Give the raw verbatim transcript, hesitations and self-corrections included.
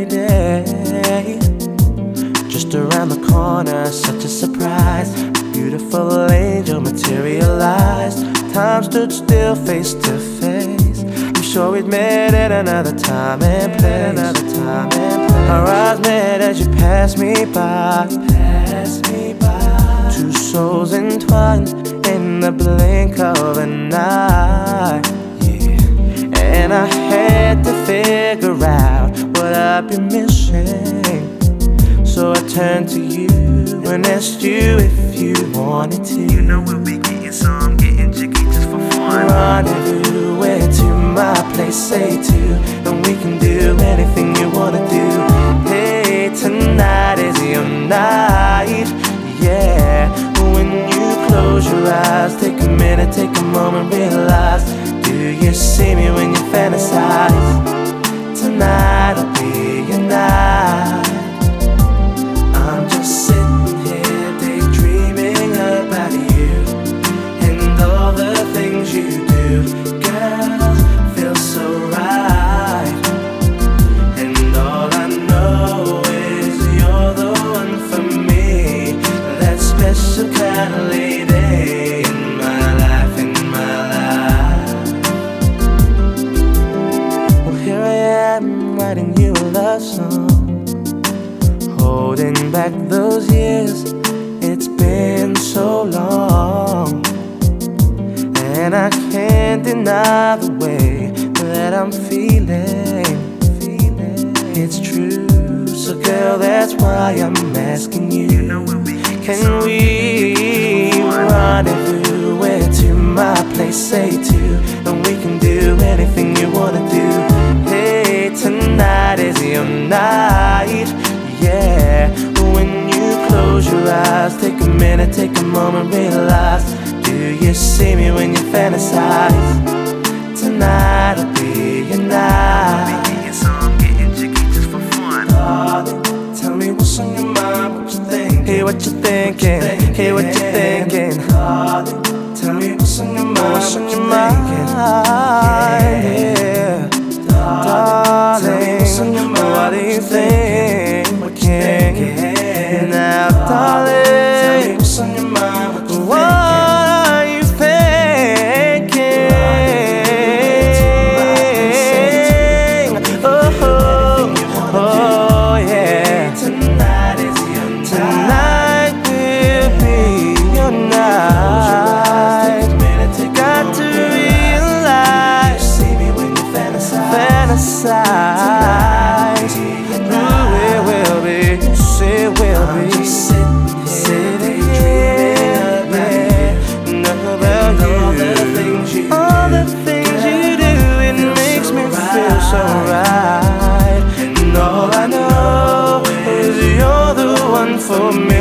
day. Just around the corner, such a surprise. A beautiful angel materialized. Time stood still, face to face. I'm sure we'd met at another time and place. Another time and place. Our eyes met as you passed me by. Passed me by. Two souls entwined in the blink of an eye. Yeah. And I had to figure out what I'd be missing. So I turned to you and asked you if you wanted to. You know we'll be getting some, getting jiggy just for fun. Rendezvous, where to my place, say to, and we can do anything you wanna do. Hey, tonight is your night, yeah. When you close your eyes, take a minute, take a moment, realize. Do you see me when you fantasize? Tonight'll be your night. I'm just sitting here daydreaming about you and all the things you do. Girl, feels so right. And all I know is you're the one for me. That special kind of lady in my life, in my life. Well, here I am writing you a love song, holding back those years, it's been so long. And I can't deny the way that I'm feeling, feeling. It's true, so girl, that's why I'm asking you. You know we'll be getting Can some, we rendezvous, where to my place, say to, and we can do anything you wanna do. Hey, tonight is your night, yeah. When you close your eyes, take a minute, take a moment, realize. Do you see me when you fantasize? Tonight'll be your night. We'll be getting some, getting jiggy just for fun. Darling, tell me what's on your mind, what you thinking? Hey, what you thinking? Hey, what you thinking? Darling, tell me what's on your mind, what's on your mind? Yeah. Darling, what do you think? What you thinking? Now, darling, tell me what's on your mind, what you thinking? What are you thinking? Oh, oh, oh, yeah. Tonight is your night. Tonight will be your night. Got to realize, see me when you fantasize. Fantasize. Ooh, it will be, it will be. Sitting here, yeah. Know about you. All the things you do, it makes me feel so right. And all I know is you're the one for me.